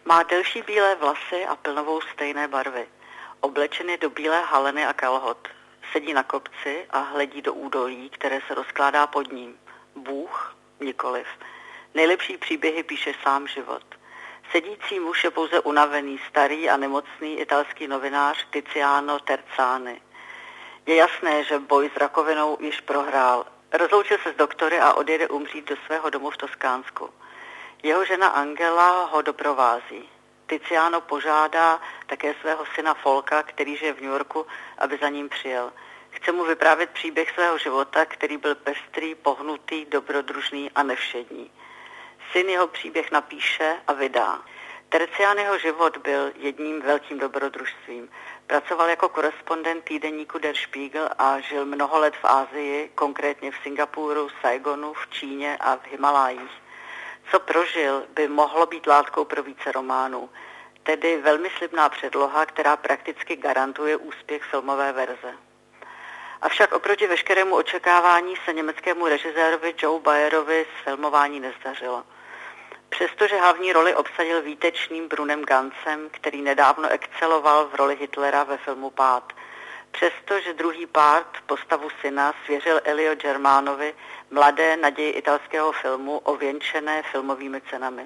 Má delší bílé vlasy a plnovou stejné barvy. Oblečen je do bílé haleny a kalhot. Sedí na kopci a hledí do údolí, které se rozkládá pod ním. Bůh? Nikoliv. Nejlepší příběhy píše sám život. Sedící muž je pouze unavený, starý a nemocný italský novinář Tiziano Terzani. Je jasné, že boj s rakovinou již prohrál. Rozloučil se s doktory a odjede umřít do svého domu v Toskánsku. Jeho žena Angela ho doprovází. Tiziano požádá také svého syna Folka, který žije v New Yorku, aby za ním přijel. Chce mu vyprávět příběh svého života, který byl pestrý, pohnutý, dobrodružný a nevšední. Syn jeho příběh napíše a vydá. Terzianiho život byl jedním velkým dobrodružstvím. Pracoval jako korespondent týdeníku Der Spiegel a žil mnoho let v Asii, konkrétně v Singapuru, Saigonu, v Číně a v Himalájích. Co prožil, by mohlo být látkou pro více románů, tedy velmi slibná předloha, která prakticky garantuje úspěch filmové verze. Avšak oproti veškerému očekávání se německému režisérovi Joe Bayerovi filmování nezdařilo. Přestože hlavní roli obsadil výtečným Brunem Gansem, který nedávno exceloval v roli Hitlera ve filmu Pád. Přestože druhý part, postavu syna, svěřil Elio Germanovi, mladé naději italského filmu, ověnčené filmovými cenami.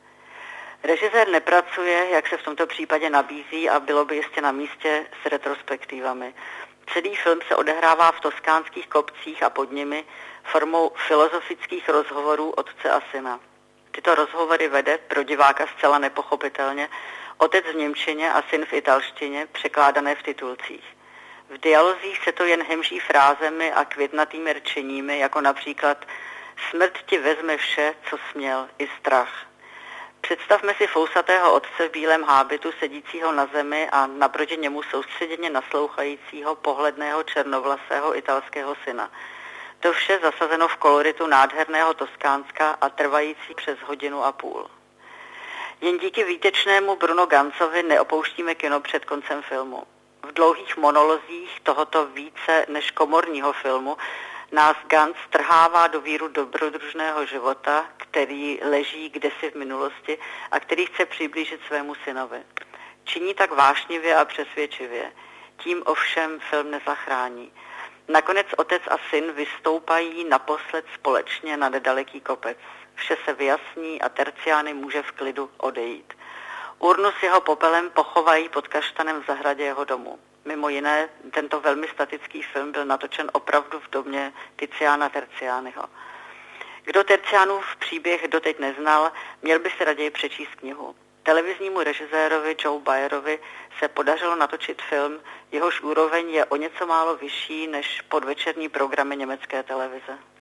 Režisér nepracuje, jak se v tomto případě nabízí a bylo by jistě na místě, s retrospektivami. Celý film se odehrává v toskánských kopcích a pod nimi formou filozofických rozhovorů otce a syna. Tyto rozhovory vede pro diváka zcela nepochopitelně otec v němčině a syn v italštině, překládané v titulcích. V dialozích se to jen hemží frázemi a květnatými rčeními, jako například smrt ti vezme vše, co směl, i strach. Představme si fousatého otce v bílém hábitu sedícího na zemi a naproti němu soustředěně naslouchajícího pohledného černovlasého italského syna. To vše zasazeno v koloritu nádherného Toskánska a trvající přes 1,5 hodiny. Jen díky výtečnému Bruno Gansovi neopouštíme kino před koncem filmu. V dlouhých monolozích tohoto více než komorního filmu nás Gans strhává do víru dobrodružného života, který leží kdesi v minulosti a který chce přiblížit svému synovi. Činí tak vášnivě a přesvědčivě. Tím ovšem film nezachrání. Nakonec otec a syn vystoupají naposled společně na nedaleký kopec. Vše se vyjasní a Terziani může v klidu odejít. Urnu s jeho popelem pochovají pod kaštanem v zahradě jeho domu. Mimo jiné, tento velmi statický film byl natočen opravdu v domě Tiziana Terzianiho. Kdo Terzianův příběh doteď neznal, měl by si raději přečíst knihu. Televiznímu režisérovi Joe Bayerovi se podařilo natočit film, jehož úroveň je o něco málo vyšší než podvečerní programy německé televize.